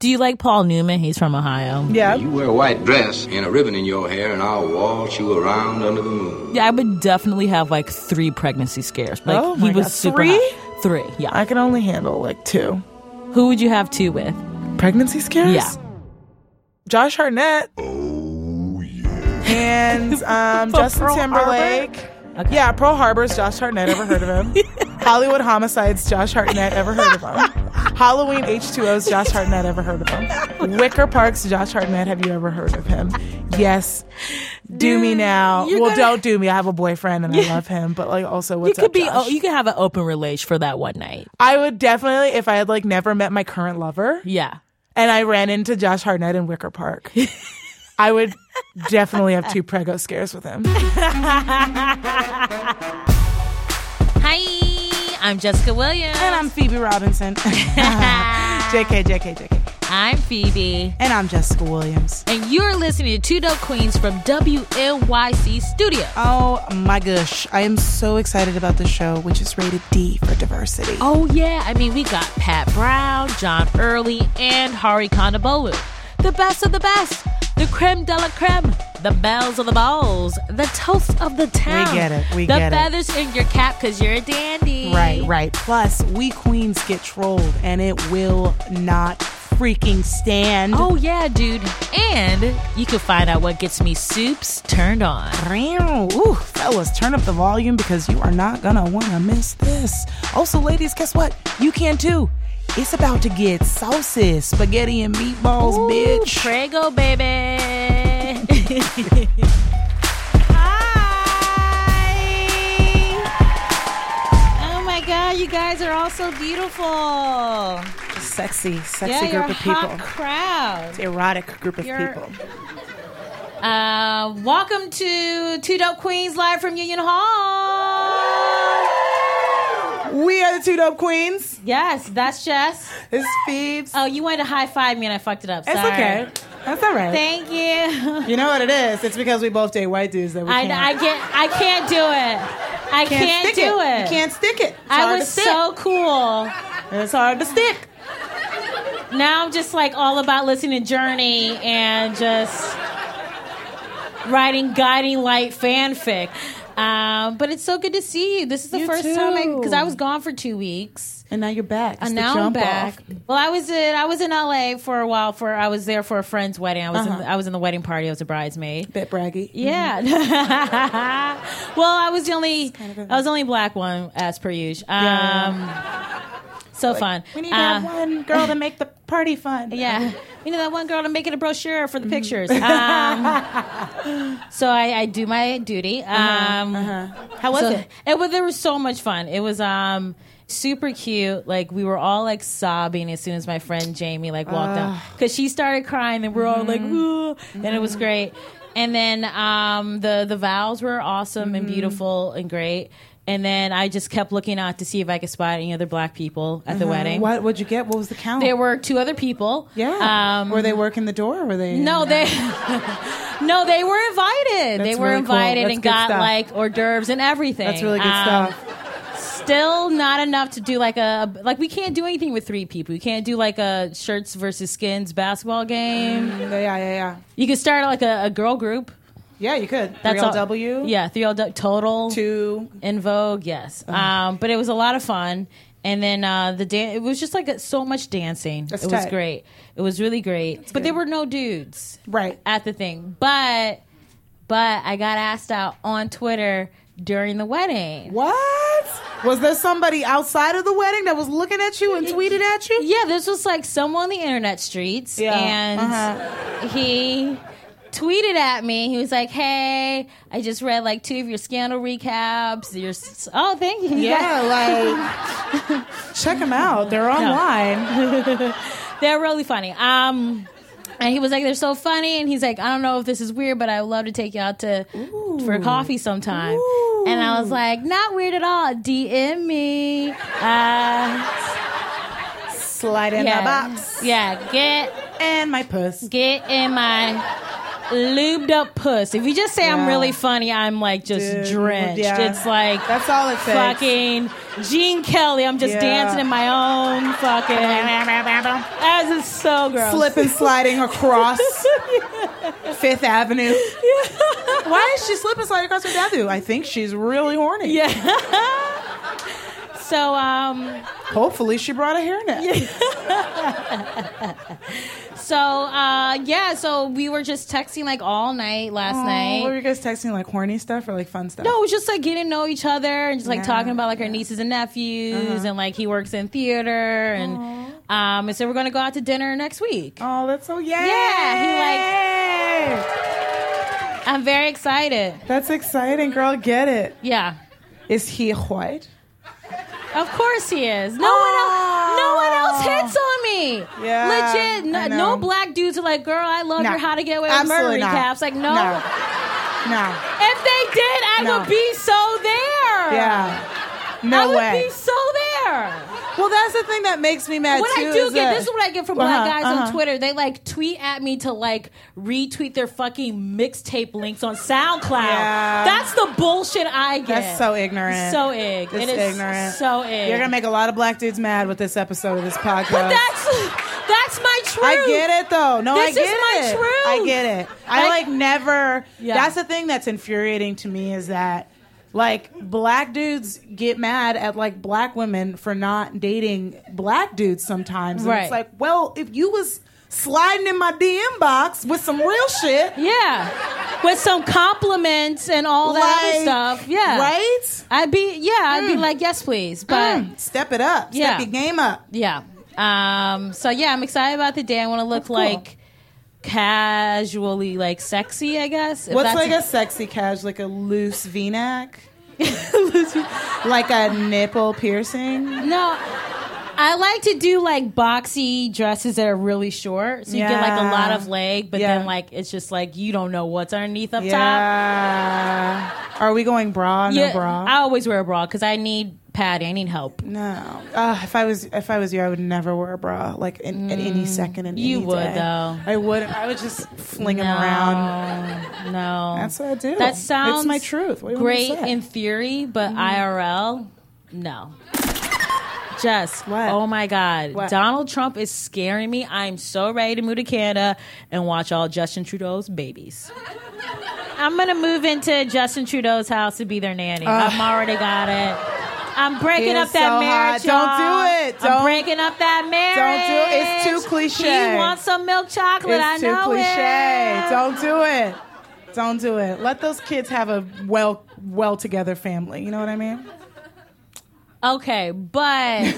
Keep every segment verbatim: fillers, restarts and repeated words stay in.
Do you like Paul Newman? He's from Ohio. Yeah. You wear a white dress and a ribbon in your hair, and I'll waltz you around under the moon. Yeah, I would definitely have like three pregnancy scares. Like Oh he my was God. super Three? hot. Three, yeah. I can only handle like two. Who would you have two with? Pregnancy scares? Yeah. Josh Hartnett. Oh, yeah. And um, Justin Pearl Timberlake. Harbor? Okay. Yeah, Pearl Harbor's Josh Hartnett. Ever heard of him? Hollywood Homicides, Josh Hartnett. Ever heard of him? Halloween H two O's, Josh Hartnett. Ever heard of him? Wicker Park's Josh Hartnett. Have you ever heard of him? Yes. Do Dude, me now. you're Well, gonna- don't do me. I have a boyfriend and I love him. But like, also, what's you could up, be. Josh? Oh, you could have an open relation for that one night. I would definitely, if I had like never met my current lover Yeah. and I ran into Josh Hartnett in Wicker Park, I would definitely have two prego scares with him. Hi, I'm Jessica Williams. And I'm Phoebe Robinson. J K, J K, J K. I'm Phoebe. And I'm Jessica Williams. And you're listening to Two Dope Queens from W N Y C Studio. Oh my gosh. I am so excited about the show, which is rated D for diversity. Oh, yeah. I mean, we got Pat Brown, John Early, and Hari Kondabolu. The best of the best. The creme de la creme. The bells of the balls. The toast of the town. We get it. We the get it. The feathers in your cap because you're a dandy. Right, right. Plus, we queens get trolled, and it will not freaking stand. Oh, yeah, dude. And you can find out what gets me soups turned on. Ooh, fellas, turn up the volume because you are not gonna want to miss this. Also, ladies, guess what? You can too. It's about to get saucy, spaghetti and meatballs, Ooh, bitch. Prego, baby. Hi. Oh, my God. You guys are all so beautiful. Sexy, sexy Yeah, group you're of a people. hot crowd. Erotic group of You're- people. Uh, welcome to Two Dope Queens live from Union Hall. We are the Two Dope Queens. Yes, that's Jess. This is Phoebes. Oh, you wanted to high five me and I fucked it up. It's Sorry. okay. That's all right. Thank you. You know what it is? It's because we both date white dudes that we I, can't. I can't. I can't do it. I can't, stick do it. You can't stick it. It's I hard was to stick. so cool. It's hard to stick. Now I'm just like all about listening to Journey and just writing guiding light fanfic. Um, but it's so good to see you. This is the You first too. time I because I was gone for two weeks. And now you're back. It's And the now I'm jump back. off. Well, I was in I was in L A for a while. For I was there for a friend's wedding. I was Uh-huh. in the, I was in the wedding party. I was a bridesmaid. Bit braggy. Yeah. Well, I was the only kind of I was the only black one as per usual. Um, Yeah. So fun. We need Uh, that one girl to make the party fun. Yeah, we need that one girl to make it a brochure for the pictures. Um, so I, I do my duty. Um, Uh-huh. How was so it? It was. There was so much fun. It was um, super cute. Like we were all like sobbing as soon as my friend Jamie like walked out because she started crying and we we're all like, "Ooh," and it was great. And then um, the the vows were awesome and beautiful and great. And then I just kept looking out to see if I could spot any other black people at the wedding. What would you get? What was the count? There were two other people. Yeah. Um, were they working the door? Or were they? No, they. no, they were invited. That's they were really cool. invited That's and good got stuff. like hors d'oeuvres and everything. That's really good Um, stuff. Still not enough to do like a like we can't do anything with three people. You can't do like a shirts versus skins basketball game. Yeah, yeah, yeah. You could start like a, a girl group. Yeah, you could. That's three all- L W. Yeah, three L W total. Two. In Vogue, yes. Um, but it was a lot of fun. And then uh, the dan- it was just like a, so much dancing. That's it was tight. great. It was really great. but good. there were no dudes Right. at the thing. But but I got asked out on Twitter during the wedding. What? Was there somebody outside of the wedding that was looking at you and tweeted at you? Yeah, this was like someone on the internet streets. Yeah. And Uh-huh. he tweeted at me. He was like, "Hey, I just read like two of your scandal recaps. Your s- oh, thank you. You got- Yeah, like check them out. They're online. They're really funny." Um, and he was like, "They're so funny." And he's like, "I don't know if this is weird, but I would love to take you out to for coffee sometime." Ooh. And I was like, "Not weird at all. D M me." Uh, Slide in yeah, the box yeah. Get and my puss. get in my lubed up puss. If you just say Yeah. I'm really funny, I'm like just Dude, drenched. yeah. It's like That's all it takes. fucking Gene Kelly. I'm just Yeah. dancing in my own fucking. That is so gross. Slip and sliding across Fifth Avenue. Why is she slip and sliding across Fifth Avenue? I think she's really horny. Yeah. So, um, Hopefully she brought a hairnet. so, uh, yeah, so we were just texting like all night last Oh, night. what were you guys texting, like horny stuff or like fun stuff? No, it was just like getting to know each other and just like Yeah. talking about like our nieces and nephews Uh-huh. and like he works in theater and um and so we're gonna go out to dinner next week. Oh, that's so yay! Yeah, he, like- I'm very excited. That's exciting, girl. Get it. Yeah. Is he white? Of course he is. No one else no one else hits on me. Yeah, Legit. I No, know. no black dudes are like, girl, I love No. your How to Get Away with Murder Absolutely not. recaps. Like, no. No. No. If they did, I No. would be so there. Yeah. No I would way. be so there. Well, that's the thing that makes me mad What too. I do is get, that- this is what I get from black Uh-huh, guys uh-huh. on Twitter. They like tweet at me to like retweet their fucking mixtape links on SoundCloud. Yeah. That's the bullshit I get. That's so ignorant. So ig. It's It is ignorant. so ig. You're gonna make a lot of black dudes mad with this episode of this podcast. But that's that's my truth. I get it though. No, This I is get my it. truth. I get it. I Like- like never. Yeah. That's the thing that's infuriating to me is that like black dudes get mad at like black women for not dating black dudes sometimes. And Right. it's like, well, if you was sliding in my D M box with some real shit, Yeah. With some compliments and all that like, other stuff. Yeah. right? I'd be yeah, I'd be like, yes, please. But Mm, step it up. Yeah. Step your game up. yeah. Um so yeah, I'm excited about the day. I want to look That's cool. like casually like sexy, I guess. if What's that's like a sexy cash, like a loose V-neck? Like a nipple piercing? No, I like to do like boxy dresses that are really short, so you get like a Yeah. lot of leg, but Yeah. then like it's just like you don't know what's underneath up top. Yeah. Are we going bra? No Yeah, bra. I always wear a bra because I need padding. I need help. no. Uh, if I was, if I was you, I would never wear a bra. Like in, at any second in Mm, you any would, day. though. I would. I would just fling them no, around. No, That's what I do. That sounds It's my truth. What do you want me great to say? in theory, but I R L, no. Jess, What? oh my God. What? Donald Trump is scaring me. I'm so ready to move to Canada and watch all Justin Trudeau's babies. I'm going to move into Justin Trudeau's house to be their nanny. I've already got it. I'm breaking He up is that so marriage. hot. Don't y'all. do it. I'm Don't- breaking up that marriage. Don't do it. It's too cliche. He wants some milk chocolate. I It's too know cliche. it. Don't do it. Don't do it. Let those kids have a well, well together family. You know what I mean? Okay, but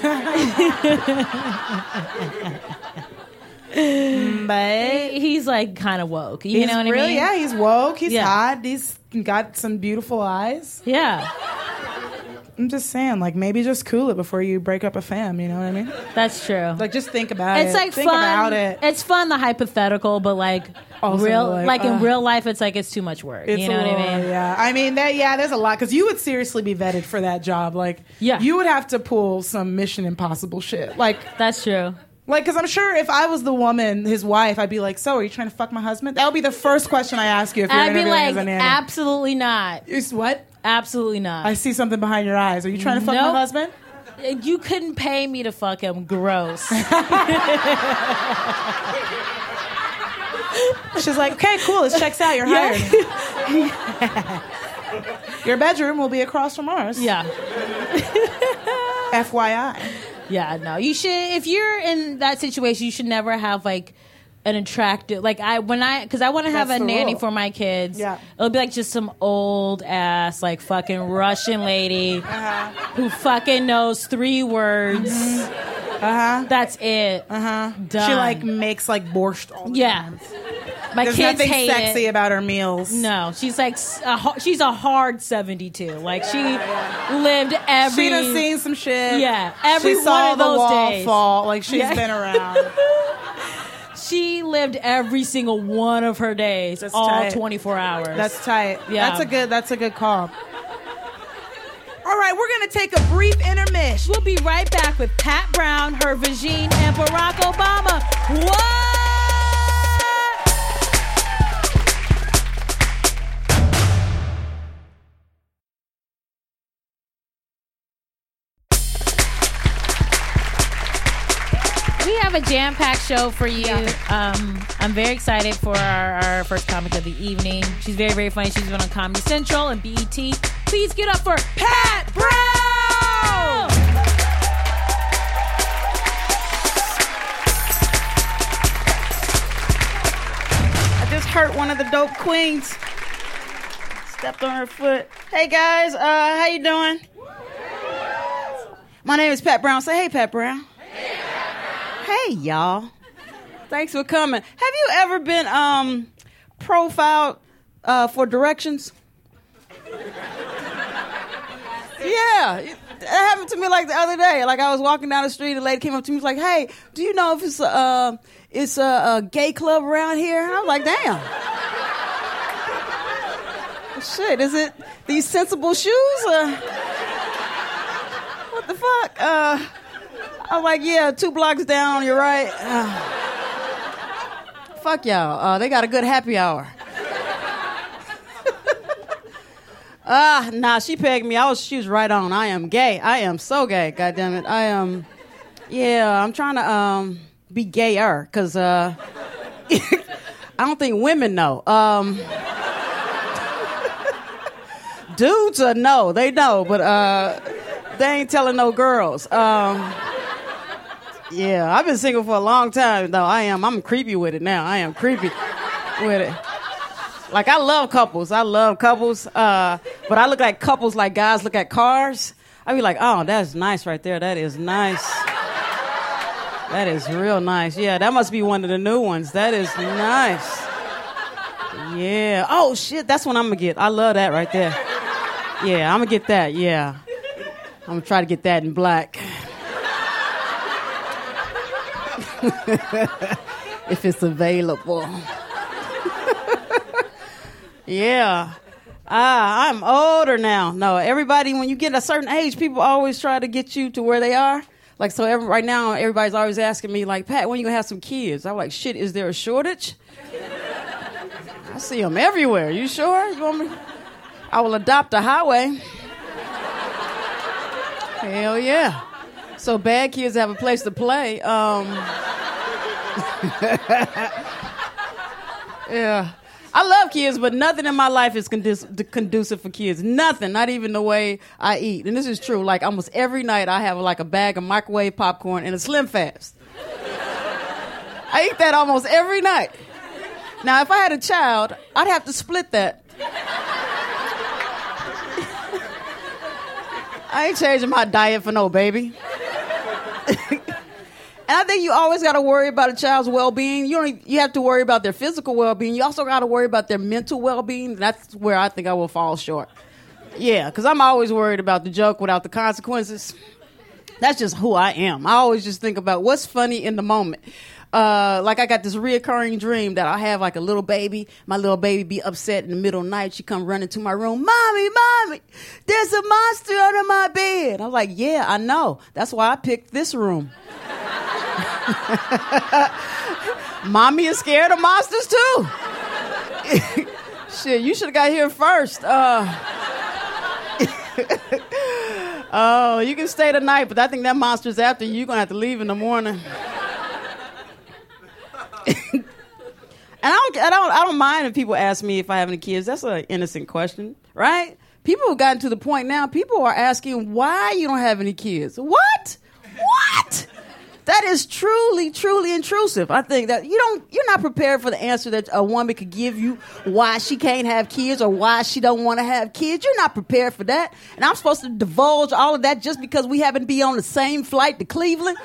But he's like kind of woke. You he's know what really, I mean? yeah, he's woke. He's Yeah. hot. He's got some beautiful eyes. Yeah, I'm just saying, like, maybe just cool it before you break up a fam. You know what I mean? that's true. Like, just think about it. It's like think fun. about it. It's fun, the hypothetical, but like Also, real, like, like, in uh, real life, it's like it's too much work. It's You know a what I little- mean? Yeah, I mean that. Yeah, there's a lot because you would seriously be vetted for that job. Like, Yeah. you would have to pull some Mission Impossible shit. Like, That's true. like because I'm sure if I was the woman, his wife, I'd be like, "So, are you trying to fuck my husband?" That would be the first question I ask you if you're I'd be interviewing like, as a nanny. absolutely not, Is what? absolutely not. I see something behind your eyes. Are you trying to fuck Nope. my husband? You couldn't pay me to fuck him. Gross. She's like, "Okay, cool. This checks out. You're hired. Your bedroom will be across from ours." yeah. F Y I. Yeah, no. You should, if you're in that situation, you should never have like an attractive, like I, when I, because I want to have That's a the nanny rule. for my kids. Yeah. It'll be like just some old ass, like fucking Russian lady Uh-huh. who fucking knows three words. Uh huh. That's it. Uh huh. Done. She like makes like borscht all the Yeah. time. My There's kids nothing hate sexy it. about her meals. No, she's like s- a, ho- she's a hard seventy-two. Like she lived every. She done seen some shit. Yeah, every she saw one of the those wall days. fall. Like she's Yeah. been around. She lived every single one of her days, That's all tight. twenty-four hours. That's tight. Yeah. That's a good. That's a good call. All right, we're gonna take a brief intermission. We'll be right back with Pat Brown, her vagine, and Barack Obama. What? a jam-packed show for you. Yeah. Um, I'm very excited for our, our first comic of the evening. She's very, very funny. She's been on Comedy Central and B E T. Please get up for Pat Brown! I just hurt one of the dope queens. Stepped on her foot. Hey, guys. Uh, how you doing? My name is Pat Brown. Say, hey, Pat Brown. Hey, Pat Brown. Hey, y'all. Thanks for coming. Have you ever been um, profiled uh, for directions? Yeah. It happened to me like the other day. Like, I was walking down the street, a lady came up to me and was like, hey, do you know if it's a, uh, it's a, a gay club around here? I was like, damn. Shit, is it these sensible shoes? Uh, what the fuck? Uh, I'm like, yeah, two blocks down, you're right. Uh, fuck y'all. Uh, they got a good happy hour. Ah, uh, nah, she pegged me. I was, she was right on. I am gay. I am so gay. God damn it. I am. Yeah, I'm trying to um be gayer because uh, I don't think women know. Um. Dudes uh, know, they know, but uh, they ain't telling no girls. Um, yeah, I've been single for a long time, though. I am. I'm creepy with it now. I am creepy with it. Like, I love couples. I love couples. Uh, but I look at couples like guys look at cars. I be like, oh, that's nice right there. That is nice. That is real nice. Yeah, that must be one of the new ones. That is nice. Yeah. Oh, shit, that's what I'm going to get. I love that right there. Yeah, I'm going to get that, yeah. I'm going to try to get that in black. If it's available. Yeah. Ah, I'm older now. No, everybody, when you get a certain age, people always try to get you to where they are. Like, so every, right now, everybody's always asking me, like, Pat, when you going to have some kids? I'm like, shit, is there a shortage? I see them everywhere. You sure? You want me? I will adopt a highway. Hell yeah. So bad kids have a place to play. Um, yeah. I love kids, but nothing in my life is conduc- conducive for kids. Nothing, not even the way I eat. And this is true. Like, almost every night I have like a bag of microwave popcorn and a Slim Fast. I eat that almost every night. Now, if I had a child, I'd have to split that. I ain't changing my diet for no baby. And I think you always got to worry about a child's well-being. You don't. You have to worry about their physical well-being. You also got to worry about their mental well-being. That's where I think I will fall short. Yeah, because I'm always worried about the joke without the consequences. That's just who I am. I always just think about what's funny in the moment. Uh, like I got this reoccurring dream that I have like a little baby. My little baby be upset in the middle of the night. She come running to my room. Mommy, mommy, there's a monster under my bed. I was like, yeah, I know. That's why I picked this room. Mommy is scared of monsters too. Shit, you should have got here first. Uh, oh, you can stay tonight, but I think that monster's after you. You're going to have to leave in the morning. And I don't, I don't, I don't mind if people ask me if I have any kids. That's an innocent question, right? People have gotten to the point now. People are asking why you don't have any kids. What? What? That is truly, truly intrusive. I think that you don't, you're not prepared for the answer that a woman could give you why she can't have kids or why she don't want to have kids. You're not prepared for that. And I'm supposed to divulge all of that just because we happen to be on the same flight to Cleveland.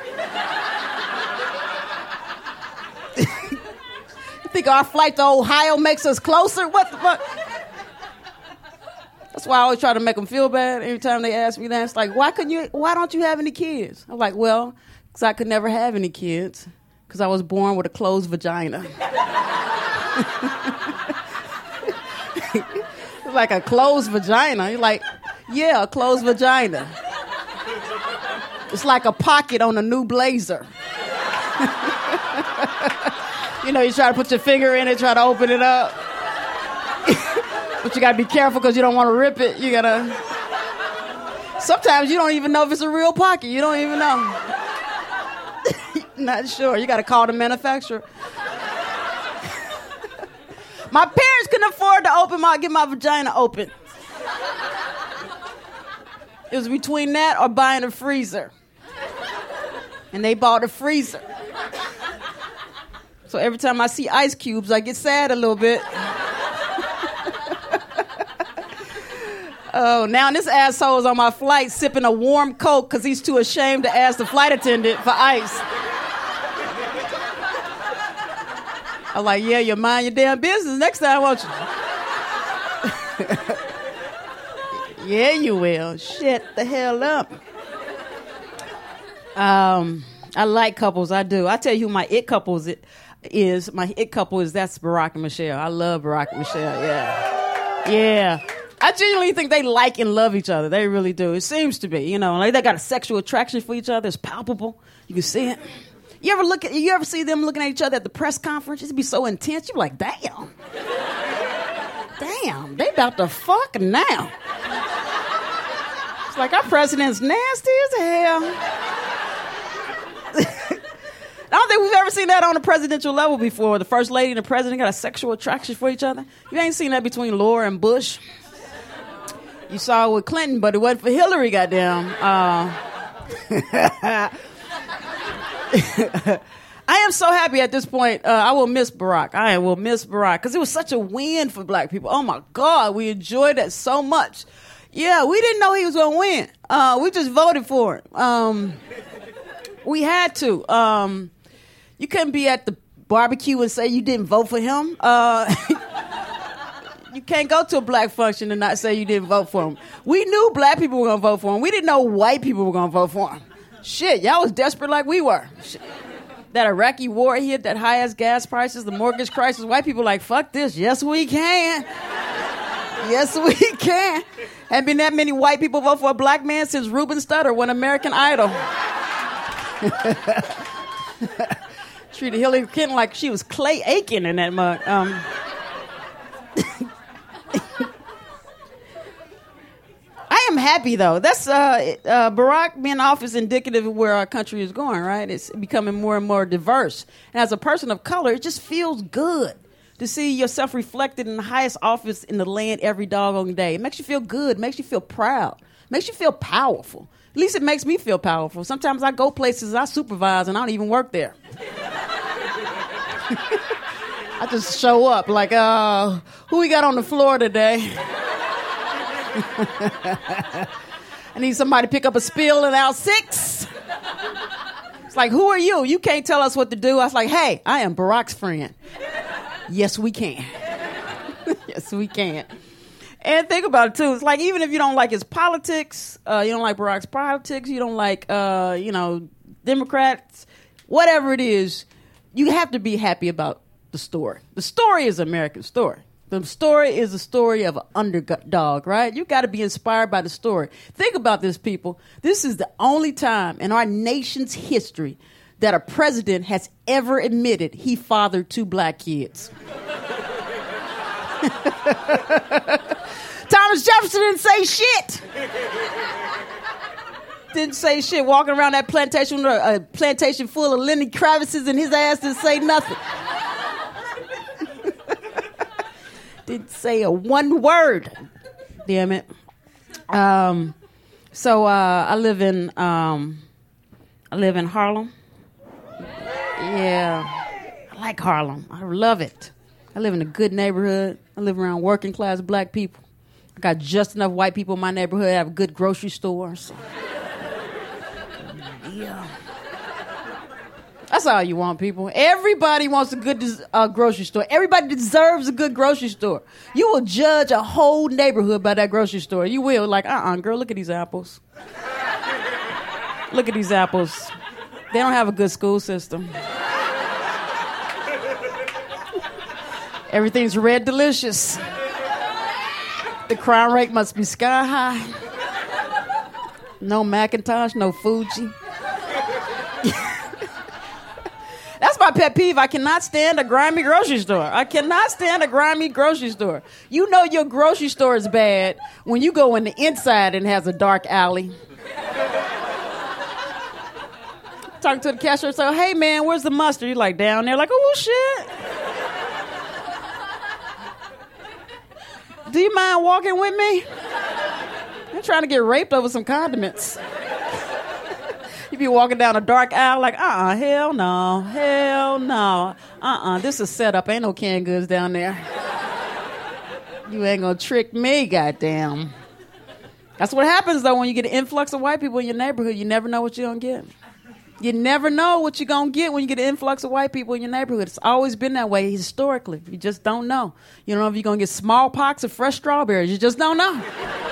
You think our flight to Ohio makes us closer? What the fuck? That's why I always try to make them feel bad every time they ask me that. It's like, why couldn't you? Why don't you have any kids? I'm like, well, because I could never have any kids because I was born with a closed vagina. It's like a closed vagina. You're like, yeah, a closed vagina. It's like a pocket on a new blazer. You know, you try to put your finger in it, try to open it up. But you got to be careful because you don't want to rip it. You got to... Sometimes you don't even know if it's a real pocket. You don't even know. Not sure. You got to call the manufacturer. My parents couldn't afford to open my, get my vagina open. It was between that or buying a freezer. And they bought a freezer. So every time I see ice cubes, I get sad a little bit. Oh, now this asshole is on my flight sipping a warm Coke because he's too ashamed to ask the flight attendant for ice. I'm like, yeah, you mind your damn business next time, won't you? Yeah, you will. Shut the hell up. Um, I like couples. I do. I tell you who my it couples it is. My it couple is that's Barack and Michelle. I love Barack and Michelle. Yeah, yeah. I genuinely think they like and love each other. They really do. It seems to be. You know, like they got a sexual attraction for each other. It's palpable. You can see it. You ever look at? You ever see them looking at each other at the press conference? It'd be so intense. You're like, damn, damn, they about to fuck now. It's like our president's nasty as hell. I don't think we've ever seen that on a presidential level before. The first lady and the president got a sexual attraction for each other. You ain't seen that between Laura and Bush. You saw it with Clinton, but it wasn't for Hillary, goddamn. Uh, I am so happy at this point. Uh, I will miss Barack. I will miss Barack because it was such a win for black people. Oh, my God. We enjoyed that so much. Yeah, we didn't know he was going to win. Uh, we just voted for him. Um, we had to. Um, you couldn't be at the barbecue and say you didn't vote for him. Uh, you can't go to a black function and not say you didn't vote for him. We knew black people were going to vote for him. We didn't know white people were going to vote for him. Shit, y'all was desperate like we were. Shit. That Iraqi war hit, that high-ass gas prices, the mortgage crisis. White people like, fuck this. Yes, we can. Yes, we can. Haven't been that many white people vote for a black man since Ruben Studdard won American Idol. Treated Hillary Clinton like she was Clay Aiken in that mug. Um, I am happy, though. That's uh, uh, Barack being in office indicative of where our country is going, right? It's becoming more and more diverse. And as a person of color, it just feels good to see yourself reflected in the highest office in the land every doggone day. It makes you feel good. It makes you feel proud. It makes you feel powerful. At least it makes me feel powerful. Sometimes I go places I supervise and I don't even work there. I just show up like, uh, who we got on the floor today? I need somebody to pick up a spill in aisle six. It's like, who are you? You can't tell us what to do. I was like, hey, I am Barack's friend. Yes, we can. Yes, we can. And think about it, too. It's like, even if you don't like his politics, uh, you don't like Barack's politics, you don't like, uh, you know, Democrats, whatever it is, you have to be happy about the story. The story is an American story. The story is the story of an underdog, right? You got to be inspired by the story. Think about this, people. This is the only time in our nation's history that a president has ever admitted he fathered two black kids. Thomas Jefferson didn't say shit. Didn't say shit. Walking around that plantation, a plantation full of Lenny Kravitzes, and his ass didn't say nothing. Didn't say a one word. Damn it. Um, so uh, I live in um, I live in Harlem. Yeah, I like Harlem. I love it. I live in a good neighborhood. I live around working class black people. I got just enough white people in my neighborhood to have good grocery stores. Yeah. That's all you want, people. Everybody wants a good uh, grocery store. Everybody deserves a good grocery store. You will judge a whole neighborhood by that grocery store. You will. Like, uh-uh, girl, look at these apples. Look at these apples. They don't have a good school system. Everything's red delicious. The crime rate must be sky high. No Macintosh, no Fuji. That's my pet peeve. I cannot stand a grimy grocery store. I cannot stand a grimy grocery store. You know your grocery store is bad when you go in the inside and it has a dark alley. Talking to the cashier, so, hey, man, where's the mustard? You're like, down there, like, oh, shit. Do you mind walking with me? I'm trying to get raped over some condiments. You be walking down a dark aisle like, uh-uh, hell no, hell no. Uh-uh, this is set up. Ain't no canned goods down there. You ain't gonna trick me, goddamn. That's what happens, though, when you get an influx of white people in your neighborhood. You never know what you're gonna get. You never know what you're going to get when you get an influx of white people in your neighborhood. It's always been that way historically. You just don't know. You don't know if you're going to get smallpox or fresh strawberries. You just don't know.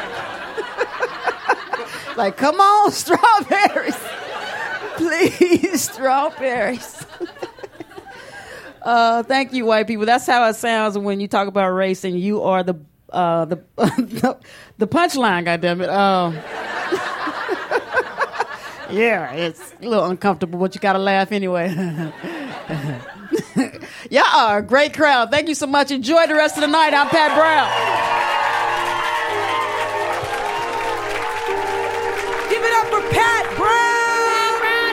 Like, come on, strawberries. Please, strawberries. uh, thank you, white people. That's how it sounds when you talk about race and you are the uh, the, the, the punchline, goddammit. Um, Yeah, it's a little uncomfortable, but you gotta laugh anyway. Y'all are a great crowd. Thank you so much. Enjoy the rest of the night. I'm Pat Brown. Give it up for Pat Brown.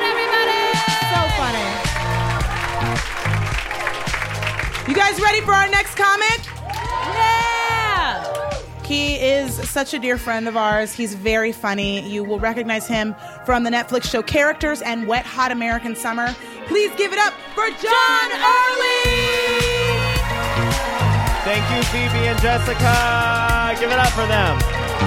Brown, everybody. So funny. You guys ready for our next comic? Yeah. He is such a dear friend of ours. He's very funny. You will recognize him from the Netflix show Characters and Wet Hot American Summer. Please give it up for John Early! Thank you, Phoebe and Jessica. Give it up for them.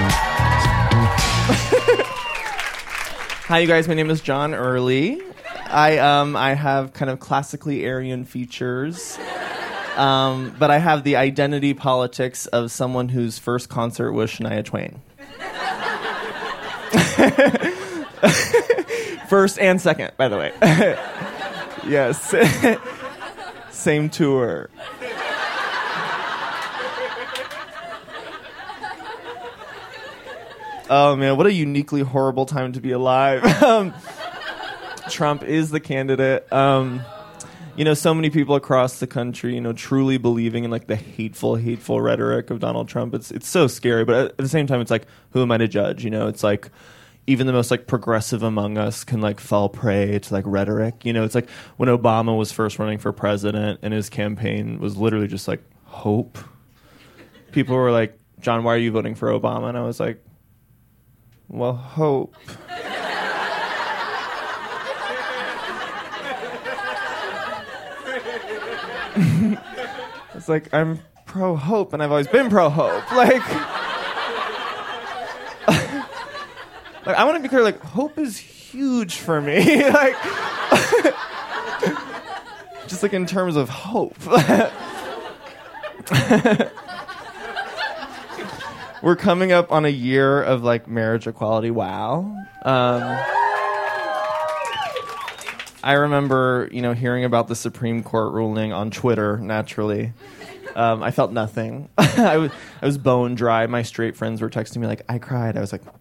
Hi, you guys. My name is John Early. I um I have kind of classically Aryan features. Um, but I have the identity politics of someone whose first concert was Shania Twain. First and second, by the way. Yes. Same tour. Oh, man, what a uniquely horrible time to be alive. um, Trump is the candidate. Um... You know, so many people across the country, you know, truly believing in like the hateful, hateful rhetoric of Donald Trump. It's it's so scary, but at the same time, it's like, who am I to judge? You know, it's like even the most like progressive among us can like fall prey to like rhetoric. You know, it's like when Obama was first running for president and his campaign was literally just like hope. People were like, John, why are you voting for Obama? And I was like, well, hope. It's like, I'm pro-hope, and I've always been pro-hope. Like, like I want to be clear, like, hope is huge for me. Like, just like in terms of hope. We're coming up on a year of, like, marriage equality. Wow. Um... I remember, you know, hearing about the Supreme Court ruling on Twitter, naturally. Um, I felt nothing. I was I was bone dry. My straight friends were texting me like, I cried. I was like...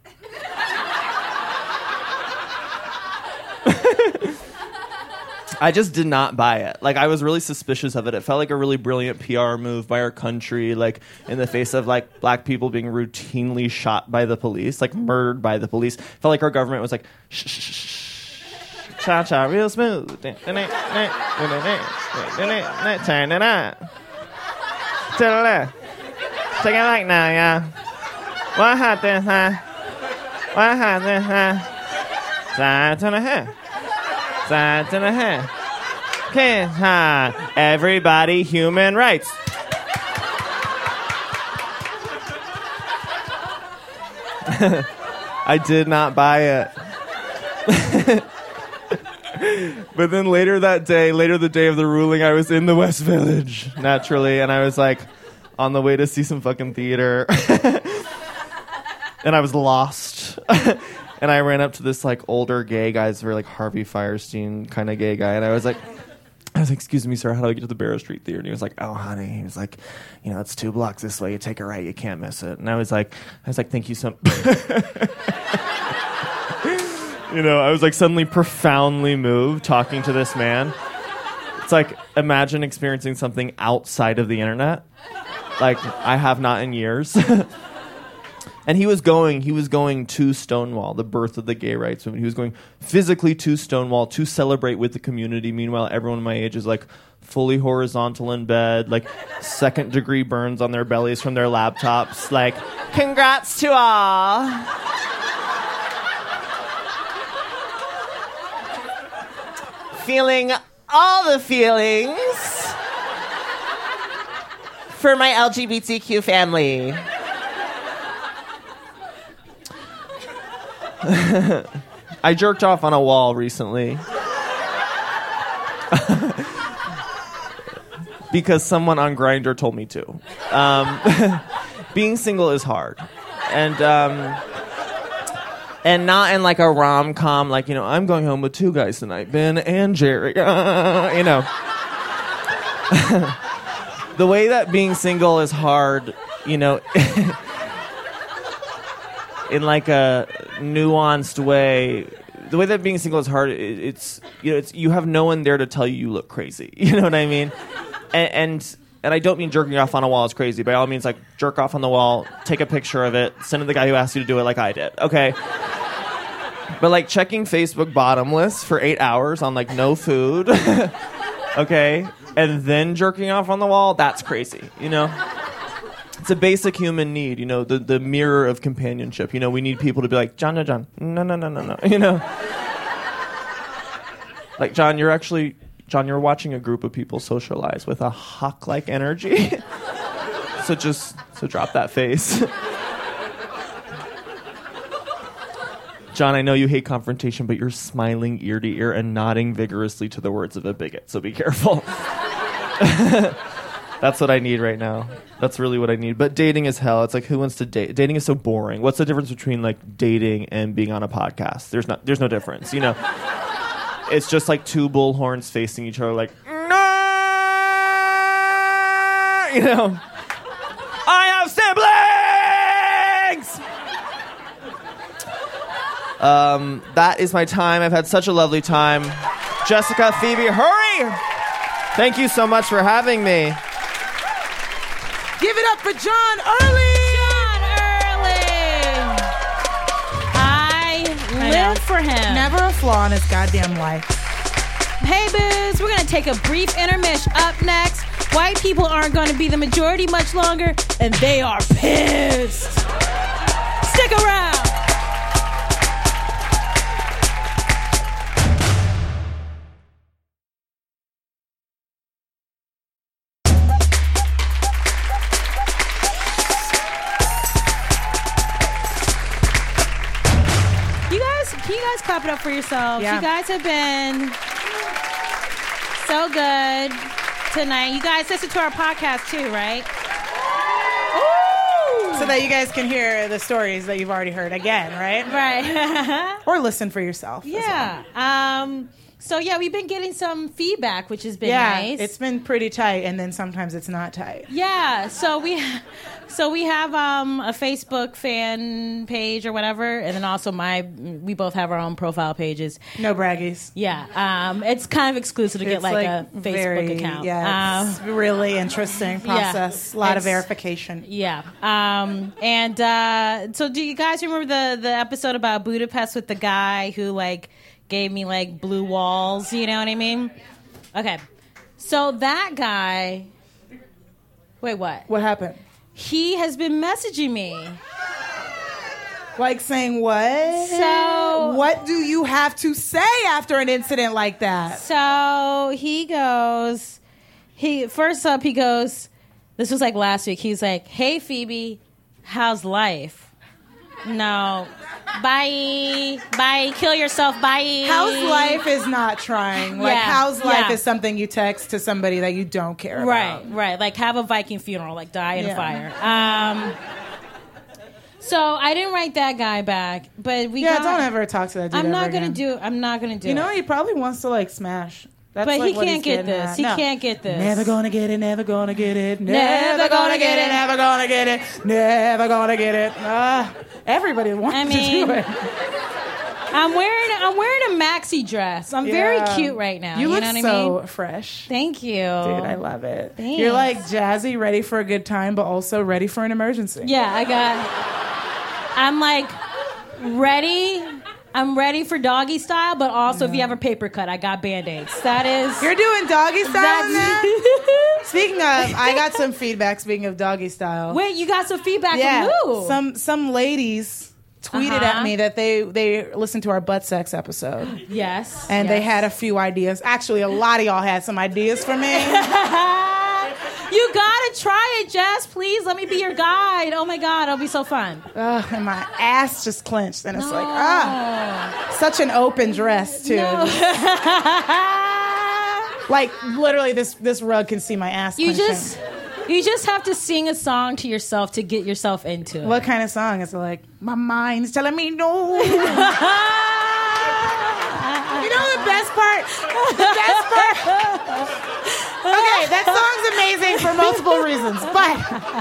I just did not buy it. Like, I was really suspicious of it. It felt like a really brilliant P R move by our country, like, in the face of, like, black people being routinely shot by the police, like, murdered by the police. It felt like our government was like, shh, shh, shh, shh. Cha-cha, real smooth. Turn it up. To the left. Take it back now, yeah. What happened, huh? What happened, huh? Side to the head. Side to the head. Okay, huh? Everybody, human rights. I did not buy it. But then later that day, later the day of the ruling, I was in the West Village, naturally, and I was like on the way to see some fucking theater. And I was lost. And I ran up to this like older gay guy, this very like Harvey Firestein kind of gay guy, and I was like, I was like, excuse me, sir, how do I get to the Barrow Street Theater? And he was like, oh, honey. He was like, you know, it's two blocks this way. You take a right, you can't miss it. And I was like, I was like, thank you so You know, I was like suddenly profoundly moved talking to this man. It's like, imagine experiencing something outside of the internet. Like, I have not in years. And he was going, he was going to Stonewall, the birth of the gay rights movement. He was going physically to Stonewall to celebrate with the community. Meanwhile, everyone my age is like fully horizontal in bed, like second degree burns on their bellies from their laptops. Like, congrats to all. Feeling all the feelings for my L G B T Q family. I jerked off on a wall recently. Because someone on Grindr told me to. Um, being single is hard. And um, and not in like a rom-com, like, you know, I'm going home with two guys tonight, Ben and Jerry. Uh, you know. The way that being single is hard, you know, in like a nuanced way. The way that being single is hard, it, it's, you know, it's, you have no one there to tell you you look crazy. You know what I mean? And, and and I don't mean jerking off on a wall is crazy. By all means, like, jerk off on the wall, take a picture of it, send it to the guy who asked you to do it like I did. Okay? But, like, checking Facebook bottomless for eight hours on, like, no food, okay, and then jerking off on the wall, that's crazy, you know? It's a basic human need, you know, the, the mirror of companionship. You know, we need people to be like, John, no, John, no, no, no, no, no, you know? Like, John, you're actually, John, you're watching a group of people socialize with a hawk-like energy. So just, so drop that face. John, I know you hate confrontation, but you're smiling ear to ear and nodding vigorously to the words of a bigot, so be careful. That's what I need right now. That's really what I need. But dating is hell. It's like, who wants to date? Dating is so boring. What's the difference between like dating and being on a podcast? There's not. There's no difference. You know, it's just like two bullhorns facing each other, like, no, you know, I have siblings. Um, that is my time. I've had such a lovely time. Jessica, Phoebe, hurry! Thank you so much for having me. Give it up for John Erling! John Erling! I, I live know. for him. Never a flaw in his goddamn life. Hey, booze, we're going to take a brief intermission. Up next, white people aren't going to be the majority much longer, and they are pissed. Stick around. Clap it up for yourselves. Yeah. You guys have been so good tonight. You guys listen to our podcast too, right? Ooh. So that you guys can hear the stories that you've already heard again, right? Right. Or listen for yourself. Yeah. Um, so yeah, we've been getting some feedback, which has been yeah, nice. It's been pretty tight, and then sometimes it's not tight. Yeah. So we, so we have um, a Facebook fan page or whatever, and then also my. We both have our own profile pages. No braggies. Yeah. Um, it's kind of exclusive to get It's like, like a Facebook very, account. Yeah, it's Um, really interesting process. Yeah, a lot of it's- verification. Yeah. Um, and uh, so do you guys remember the, the episode about Budapest with the guy who like gave me like blue walls? You know what I mean? Okay. So that guy, wait, what? What happened? He has been messaging me. Like saying what? So- what do you have to say after an incident like that? So he goes, he first up, he goes, this was like last week. He's like, hey, Phoebe, how's life? No. Bye. Bye. Kill yourself. Bye. How's life is not trying. Like, Yeah, how's life yeah. is something you text to somebody that you don't care about. Right, right. Like have a Viking funeral, like die in Yeah. a fire. Um, so I didn't write that guy back, but we Yeah, got, don't ever talk to that dude I'm not ever gonna again. do. I'm not gonna do. You know, it. he probably wants to, like, smash. That's But like he what can't he's get getting this. at. He No. can't get this. Never gonna get it, never gonna get it, Never never gonna gonna get get it, it. never gonna get it, never gonna get it. Ah, everybody wants I to mean, do it. I'm wearing. I'm wearing a maxi dress. I'm very Yeah. cute right now. You, You, look know what so I mean? fresh. Thank you, Dude, I love it. Thanks. You're like jazzy, ready for a good time, but also ready for an emergency. Yeah, I got. I'm like ready. I'm ready for doggy style, but also yeah. if you have a paper cut, I got Band-Aids. That is... You're doing doggy style in that? Speaking of, I got some feedback, speaking of doggy style. Wait, you got some feedback yeah. from who? Some some ladies tweeted uh-huh. at me that they, they listened to our butt sex episode. Yes. And yes. they had a few ideas. Actually, a lot of y'all had some ideas for me. You gotta try it, Jess. Please let me be your guide. Oh my God, it'll be so fun. Ugh, and my ass just clenched, and it's no. like, ah, such an open dress too. No. Like literally, this this rug can see my ass. You clenching. just, you just have to sing a song to yourself to get yourself into it. What kind of song is it? Like, my mind's telling me no. You know the best part? The best part. Okay, that song's amazing for multiple reasons, but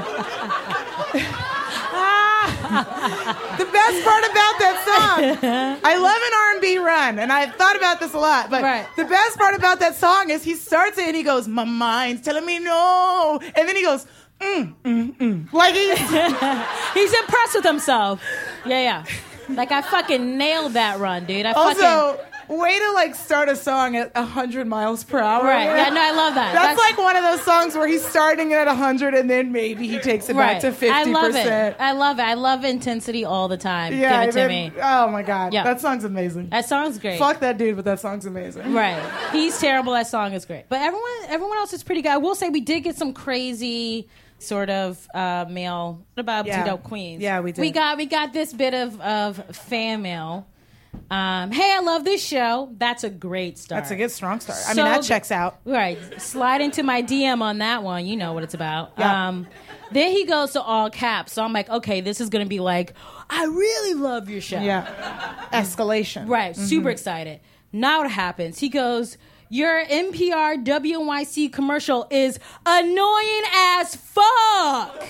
the best part about that song, I love an R and B run, and I've thought about this a lot, but right. the best part about that song is he starts it and he goes, my mind's telling me no, and then he goes, mm, mm, mm. Like he's... he's impressed with himself. Yeah, yeah. Like I fucking nailed that run, dude. I also, fucking... way to like start a song at one hundred miles per hour. Right. Yeah, no, I love that. That's, That's like one of those songs where he's starting at one hundred and then maybe he takes it right. back to fifty percent. I love it. I love it. I love intensity all the time. Yeah, Give it to then, me. Oh my God. Yeah. That song's amazing. That song's great. Fuck that dude, but that song's amazing. Right. He's terrible. That song is great. But everyone everyone else is pretty good. I will say we did get some crazy sort of uh, mail about yeah. Dope Queens. Yeah, we did. We got we got this bit of, of fan mail. Um, hey, I love this show. That's a great start. That's a good strong start. I So mean, that good. checks out. Right. Slide into my D M on that one. You know what it's about. Yeah. Um, then he goes to all caps. So I'm like, okay, this is going to be like, I really love your show. Yeah. Escalation. Right. Mm-hmm. Super excited. Now what happens? He goes, your N P R W N Y C commercial is annoying as fuck.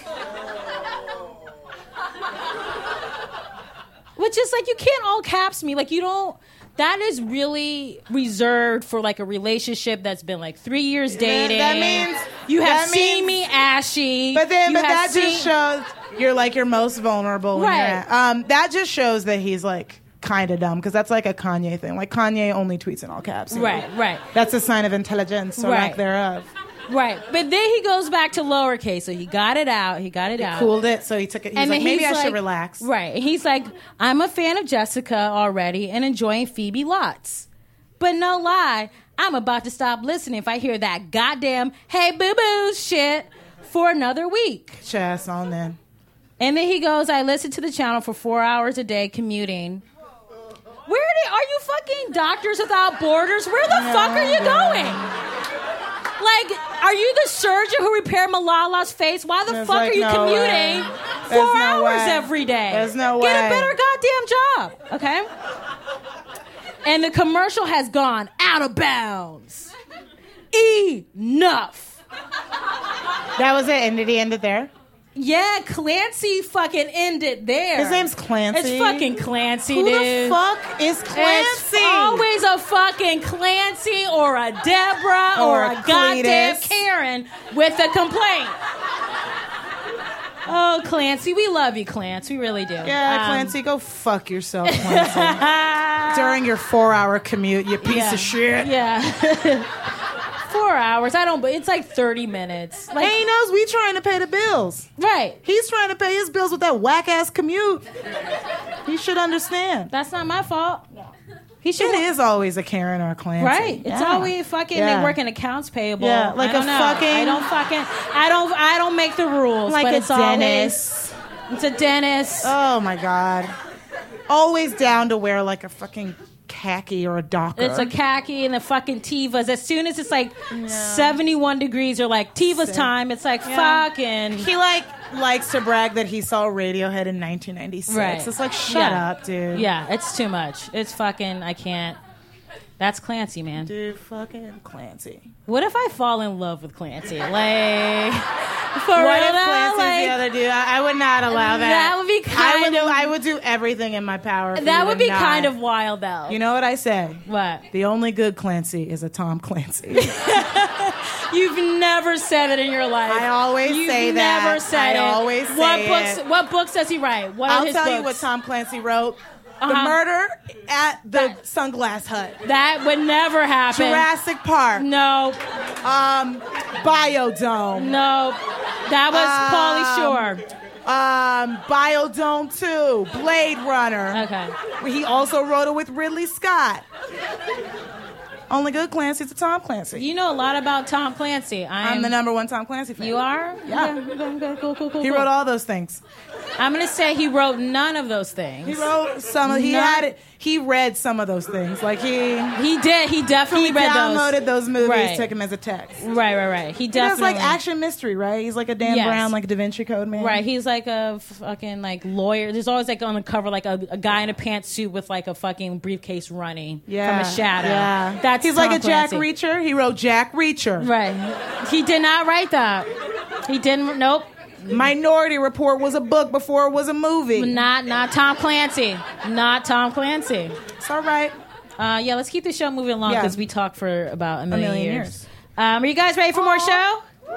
Which is like, you can't all caps me. Like, you don't, that is really reserved for like a relationship that's been like three years dating. That means you have that seen means, me ashy. But then, you but that seen, just shows you're like your most vulnerable. When right. You're at, um, that just shows that he's like kind of dumb because that's like a Kanye thing. Like Kanye only tweets in all caps. Right, know? Right. That's a sign of intelligence or right. lack thereof. Right. But then he goes back to lowercase. So he got it out. He got it he out. Cooled it. So he took it. He's and like, maybe he's I like, should relax. Right. And he's like, I'm a fan of Jessica already and enjoying Phoebe lots. But no lie, I'm about to stop listening if I hear that goddamn hey boo-boo shit for another week. Chess on then. And then he goes, I listen to the channel for four hours a day commuting. Where did, are you fucking Doctors Without Borders? Where the no, fuck are you going? Like, are you the surgeon who repaired Malala's face? Why the There's fuck like are you no commuting way. four no hours way. every day? There's no Get way. a better goddamn job, okay? And the commercial has gone out of bounds. Enough. That was it. And did he end it there? Yeah, Clancy fucking ended there. His name's Clancy. It's fucking Clancy, Who dude. Who the fuck is Clancy? It's always a fucking Clancy or a Deborah or, or a, a goddamn Cletus. Karen with a complaint. Oh, Clancy, we love you, Clancy. We really do. Yeah, Um, Clancy, go fuck yourself, Clancy. During your four-hour commute, you piece yeah. of shit. Yeah. Four hours. I don't, but it's like thirty minutes. Like, and he knows we trying to pay the bills. Right. He's trying to pay his bills with that whack-ass commute. He should understand. That's not my fault. He should. It is always a Karen or a Clancy. Right. It's yeah. always fucking yeah. they work in accounts payable. Yeah, like I don't a know. fucking I don't fucking I don't I don't make the rules. like but a it's dentist. Always, it's a dentist. Oh my God. Always down to wear like a fucking khaki or a docker. It's a khaki and the fucking Tevas. As soon as it's like yeah. seventy-one degrees or like Tevas Sick. time, it's like yeah. fucking. He like likes to brag that he saw Radiohead in nineteen ninety-six. Right. It's like, shut yeah. up, dude. Yeah, it's too much. It's fucking, I can't. That's Clancy, man. Dude, fucking Clancy. What if I fall in love with Clancy? Like, for what real if now? Clancy's Like, the other dude? I, I would not allow that. That would be kind I would, of. I would do everything in my power. For That you would to be not. kind of wild, though. You know what I say? What? The only good Clancy is a Tom Clancy. You've never said it in your life. I always You've say that. Never said I it. always say what it. books? What books does he write? What are I'll his tell books? you what Tom Clancy wrote. The Uh-huh. Murder at the That- Sunglass Hut. That would never happen. Jurassic Park. No, Um, Biodome. no. That was Pauly Shore. Um, Biodome two. Blade Runner. Okay. He also wrote it with Ridley Scott. Only good Clancy's a Tom Clancy. You know a lot about Tom Clancy. I'm, I'm the number one Tom Clancy fan. You are? Yeah. Okay, okay, okay, cool, cool, cool. He cool. wrote all those things. I'm gonna say he wrote none of those things. He wrote some of. He None- had it. He read some of those things. Like he. He did. He definitely He read downloaded those, movies, Right. took them as a text. Right, right, right. He He does definitely like action mystery, right? He's like a Dan Yes. Brown, like a Da Vinci Code man. Right, he's like a fucking like lawyer. There's always like on the cover like a, a guy in a pantsuit with like a fucking briefcase running Yeah. from a shadow. Yeah. That's He's Tom like a Jack Clancy. Reacher. He wrote Jack Reacher. Right. He did not write that. He didn't. Nope. Minority Report was a book before it was a movie. Not not Tom Clancy. Not Tom Clancy. It's all right. Uh, yeah, let's keep the show moving along Yeah. because we talk for about a million, million years. years. Um, are you guys ready for more show?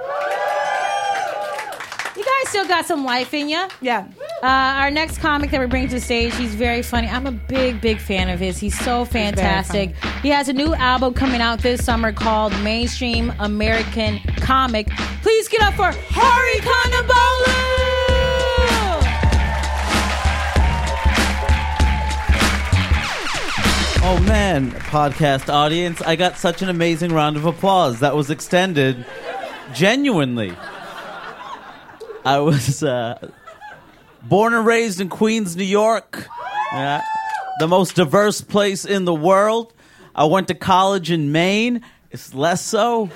You guys still got some life in you. Yeah. Uh, our next comic that we're bringing to the stage, he's very funny. I'm a big, big fan of his. He's so fantastic. He has a new album coming out this summer called Mainstream American Comic. Please get up for Hari Kondabolu! Oh man, podcast audience, I got such an amazing round of applause that was extended genuinely. I was uh, born and raised in Queens, New York, yeah, the most diverse place in the world. I went to college in Maine. It's less so.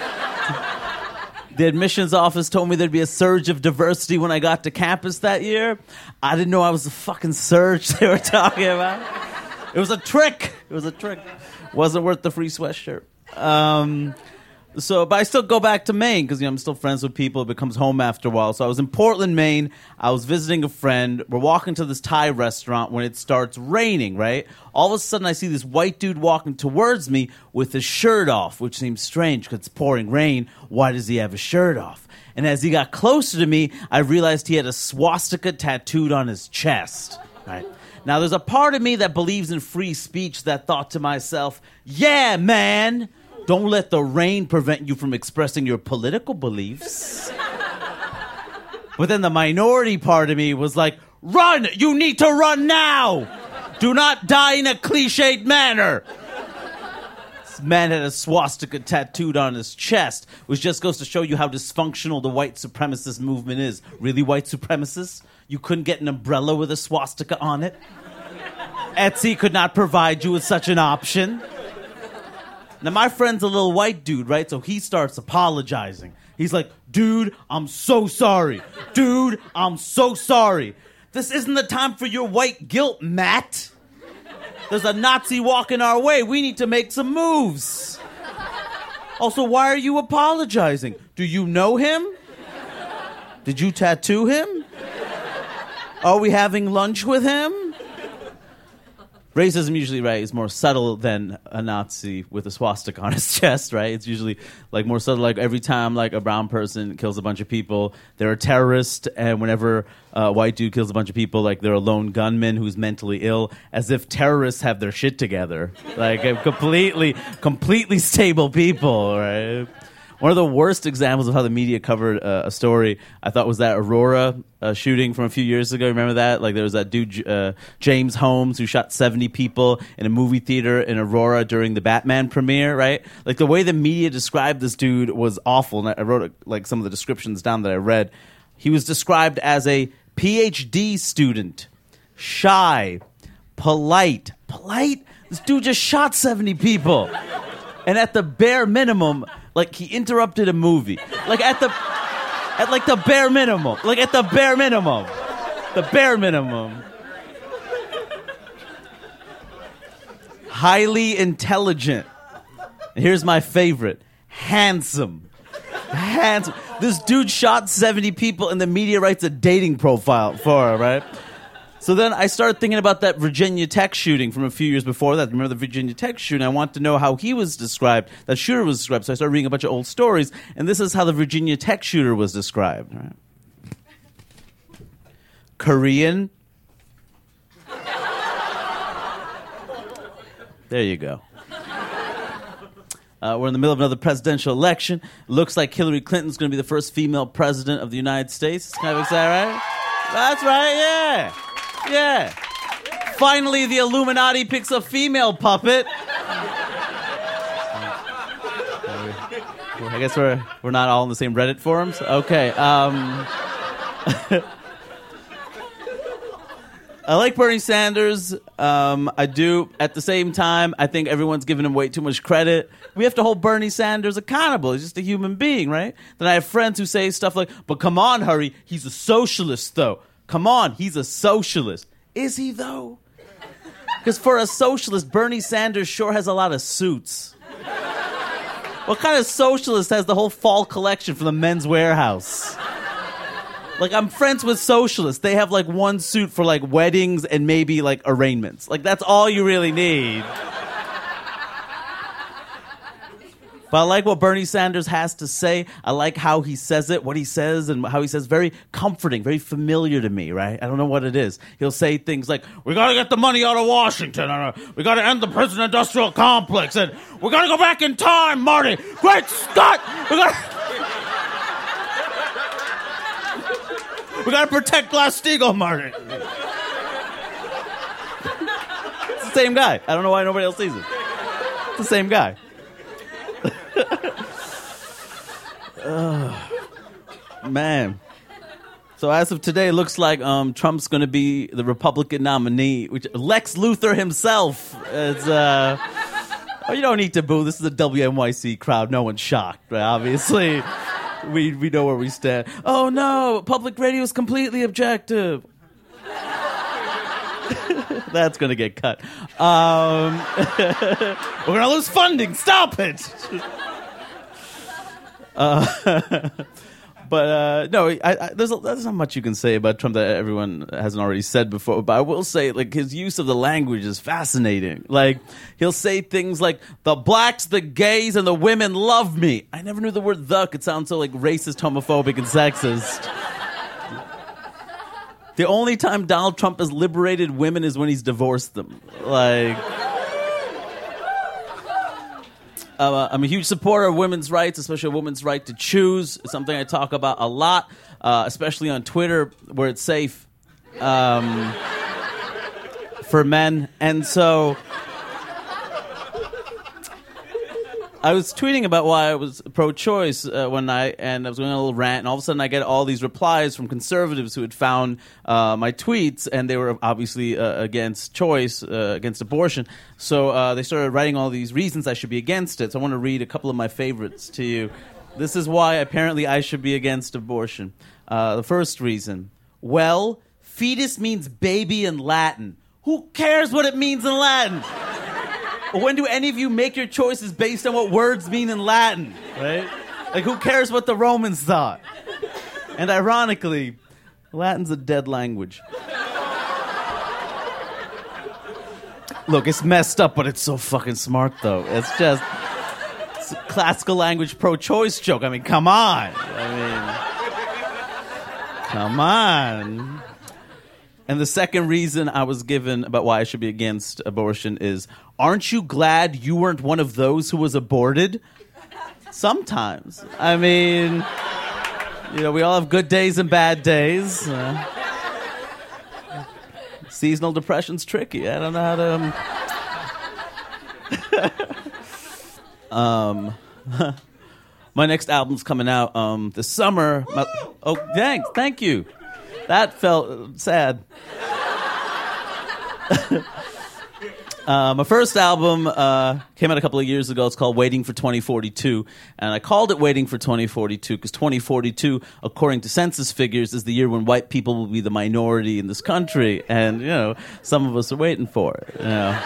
The admissions office told me there'd be a surge of diversity when I got to campus that year. I didn't know I was the fucking surge they were talking about. It was a trick. It was a trick. Wasn't worth the free sweatshirt. Um, so, but I still go back to Maine because you know, I'm still friends with people. It becomes home after a while. So I was in Portland, Maine. I was visiting a friend. We're walking to this Thai restaurant when it starts raining, right? All of a sudden, I see this white dude walking towards me with his shirt off, which seems strange because it's pouring rain. Why does he have his shirt off? And as he got closer to me, I realized he had a swastika tattooed on his chest, right? Now, there's a part of me that believes in free speech that thought to myself, yeah, man, don't let the rain prevent you from expressing your political beliefs. But then the minority part of me was like, run! You need to run now! Do not die in a cliched manner. This man had a swastika tattooed on his chest, which just goes to show you how dysfunctional the white supremacist movement is. Really, white supremacists? You couldn't get an umbrella with a swastika on it? Etsy could not provide you with such an option. Now, my friend's a little white dude, right? So he starts apologizing. He's like, dude, I'm so sorry. Dude, I'm so sorry. This isn't the time for your white guilt, Matt. There's a Nazi walking our way. We need to make some moves. Also, why are you apologizing? Do you know him? Did you tattoo him? Are we having lunch with him? Racism usually, right, is more subtle than a Nazi with a swastika on his chest, right? It's usually like more subtle. Like every time like a brown person kills a bunch of people, they're a terrorist. And whenever a white dude kills a bunch of people, like they're a lone gunman who's mentally ill, as if terrorists have their shit together. Like completely, completely stable people, right? One of the worst examples of how the media covered uh, a story, I thought, was that Aurora uh, shooting from a few years ago. Remember that? Like there was that dude, uh, James Holmes, who shot seventy people in a movie theater in Aurora during the Batman premiere, right? Like the way the media described this dude was awful. And I wrote like some of the descriptions down that I read. He was described as a P H D student, shy, polite. Polite? This dude just shot seventy people. And at the bare minimum, like he interrupted a movie. Like at the, at like the bare minimum. Like at the bare minimum. The bare minimum. Highly intelligent. And here's my favorite. Handsome. Handsome. This dude shot seventy people and the media writes a dating profile for her, right? So then I started thinking about that Virginia Tech shooting from a few years before that. Remember the Virginia Tech shooting? I wanted to know how he was described, that shooter was described. So I started reading a bunch of old stories, and this is how the Virginia Tech shooter was described. All right. Korean. There you go. Uh, we're in the middle of another presidential election. Looks like Hillary Clinton's going to be the first female president of the United States. It's kind of exciting, right? That's right, yeah. Yeah. Finally, the Illuminati picks a female puppet. I guess we're we're not all in the same Reddit forums. Okay. Um, I like Bernie Sanders. Um, I do. At the same time, I think everyone's giving him way too much credit. We have to hold Bernie Sanders accountable. He's just a human being, right? Then I have friends who say stuff like, but come on, Hurry, he's a socialist, though. Come on, he's a socialist. Is he, though? Because for a socialist, Bernie Sanders sure has a lot of suits. What kind of socialist has the whole fall collection from the Men's Warehouse? Like, I'm friends with socialists. They have, like, one suit for, like, weddings and maybe, like, arraignments. Like, that's all you really need. But I like what Bernie Sanders has to say. I like how he says it, what he says, and how he says very comforting, very familiar to me, right? I don't know what it is. He'll say things like, we got to get the money out of Washington, and uh, we got to end the prison industrial complex, and we got to go back in time, Marty. Great Scott! We got We got to protect Glass-Steagall, Marty. It's the same guy. I don't know why nobody else sees it. It's the same guy. Oh, man. So as of today, it looks like um, Trump's going to be the Republican nominee, which Lex Luthor himself. It's, uh, oh, you don't need to boo. This is a W N Y C crowd. No one's shocked, right? Obviously, we we know where we stand. Oh no, public radio is completely objective. That's going to get cut. Um, we're going to lose funding. Stop it. Uh, but uh, no, I, I, there's, a, there's not much you can say about Trump that everyone hasn't already said before. But I will say, like, his use of the language is fascinating. Like, he'll say things like, the blacks, the gays, and the women love me. I never knew the word "the" could sound so, like, racist, homophobic, and sexist. The only time Donald Trump has liberated women is when he's divorced them. Like, uh, I'm a huge supporter of women's rights, especially a woman's right to choose. It's something I talk about a lot, uh, especially on Twitter, where it's safe um, for men. And so I was tweeting about why I was pro-choice uh, one night, and I was going on a little rant, and all of a sudden I get all these replies from conservatives who had found uh, my tweets, and they were obviously uh, against choice, uh, against abortion. So uh, they started writing all these reasons I should be against it. So I want to read a couple of my favorites to you. This is why apparently I should be against abortion. Uh, the first reason, well, fetus means baby in Latin. Who cares what it means in Latin? When do any of you make your choices based on what words mean in Latin, right? Like, who cares what the Romans thought? And ironically, Latin's a dead language. Look, it's messed up, but it's so fucking smart, though. It's just it's a classical language pro-choice joke. I mean, come on. I mean, come on. And the second reason I was given about why I should be against abortion is, aren't you glad you weren't one of those who was aborted? Sometimes. I mean, you know, we all have good days and bad days. Uh, seasonal depression's tricky. I don't know how to... Um, um my next album's coming out um, this summer. My, oh, thanks. Thank you. That felt sad. uh, my first album uh, came out a couple of years ago. It's called Waiting for twenty forty-two. And I called it Waiting for twenty forty-two because twenty forty-two, according to census figures, is the year when white people will be the minority in this country. And, you know, some of us are waiting for it, you know.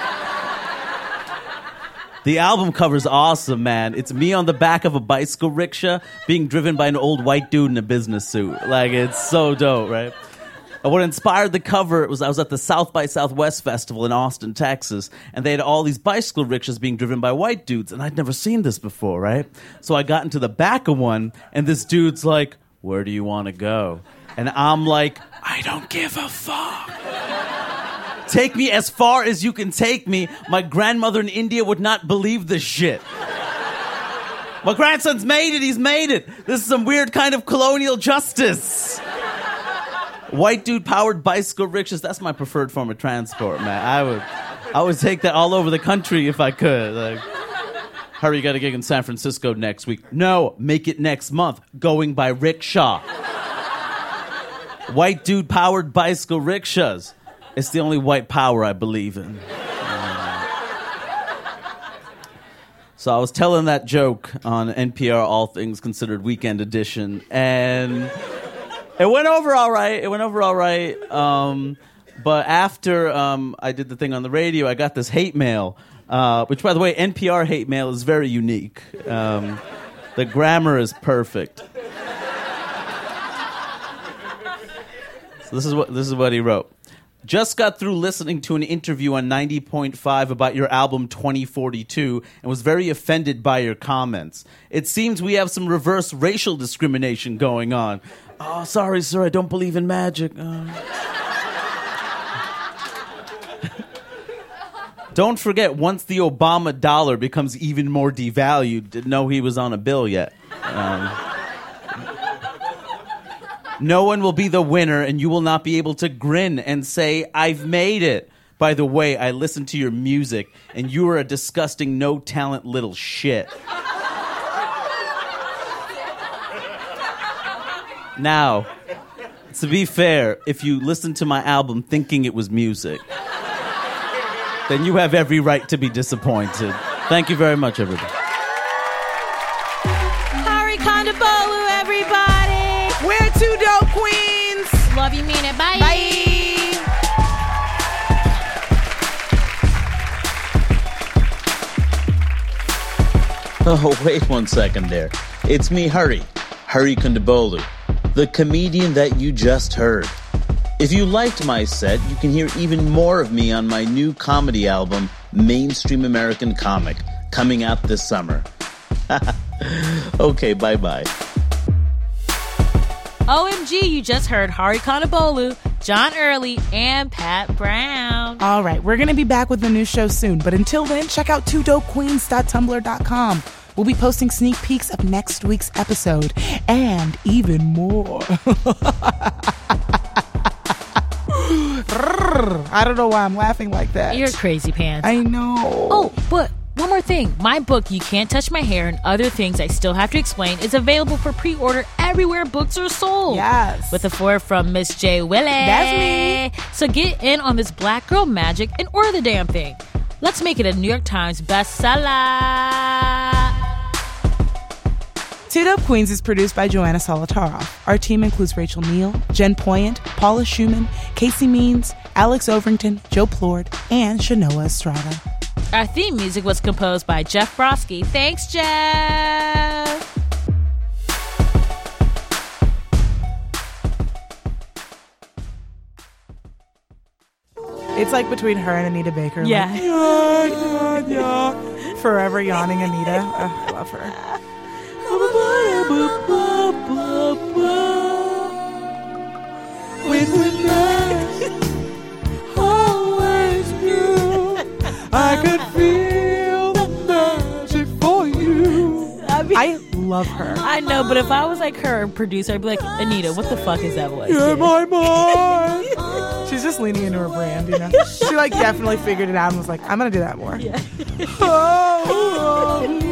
The album cover's awesome, man. It's me on the back of a bicycle rickshaw being driven by an old white dude in a business suit. Like, it's so dope, right? what inspired the cover was I was at the South by Southwest Festival in Austin, Texas, and they had all these bicycle rickshaws being driven by white dudes, and I'd never seen this before, right? So I got into the back of one, and this dude's like, where do you want to go? And I'm like, I don't give a fuck. Take me as far as you can take me. My grandmother in India would not believe this shit. My grandson's made it. He's made it. This is some weird kind of colonial justice. White dude powered bicycle rickshaws. That's my preferred form of transport, man. I would, I would take that all over the country if I could. Like, hurry, you got a gig in San Francisco next week. No, make it next month. Going by rickshaw. White dude powered bicycle rickshaws. It's the only white power I believe in. So I was telling that joke on N P R All Things Considered Weekend Edition, and it went over all right. It went over all right. Um, but after um, I did the thing on the radio, I got this hate mail, uh, which, by the way, N P R hate mail is very unique. Um, the grammar is perfect. So this is what this is what he wrote. Just got through listening to an interview on ninety point five about your album twenty forty-two and was very offended by your comments. It seems we have some reverse racial discrimination going on. Oh, sorry, sir, I don't believe in magic. Uh. Don't forget, once the Obama dollar becomes even more devalued, didn't know he was on a bill yet. Um, No one will be the winner, and you will not be able to grin and say, I've made it. By the way, I listened to your music, and you are a disgusting, no-talent little shit. Now, to be fair, if you listened to my album thinking it was music, then you have every right to be disappointed. Thank you very much, everybody. Hari Kondabolu, everybody. We're two dope queens. Love you, mean it. Bye. Bye. Oh, wait one second there. It's me, Hari. Hari Kondabolu, the comedian that you just heard. If you liked my set, you can hear even more of me on my new comedy album, Mainstream American Comic, coming out this summer. Okay, bye-bye. O M G, you just heard Hari Kondabolu, John Early, and Pat Brown. All right, we're going to be back with a new show soon, but until then, check out two dope queens dot tumblr dot com. We'll be posting sneak peeks of next week's episode and even more. I don't know why I'm laughing like that. You're crazy pants. I know. Oh, but one more thing. My book, You Can't Touch My Hair and Other Things I Still Have to Explain, is available for pre-order everywhere books are sold. Yes. With a foreword from Miss J. Willie. That's me. So get in on this black girl magic and order the damn thing. Let's make it a New York Times bestseller. Two Dope Queens is produced by Joanna Solitaroff. Our team includes Rachel Neal, Jen Poyant, Paula Schumann, Casey Means, Alex Overington, Joe Plord, and Shanoa Estrada. Our theme music was composed by Jeff Brodsky. Thanks, Jeff. It's like between her and Anita Baker. Yeah. Like, yeah, yeah, yeah. Forever yawning Anita. Oh, I love her. When we're nice, always knew I could feel the magic for you. I, mean, I love her. I know, but if I was like her producer, I'd be like, Anita, what the fuck is that voice? You're dude? my mind. She's just leaning into her brand, you know. She like definitely figured it out and was like, I'm gonna do that more. Yeah. Oh, oh,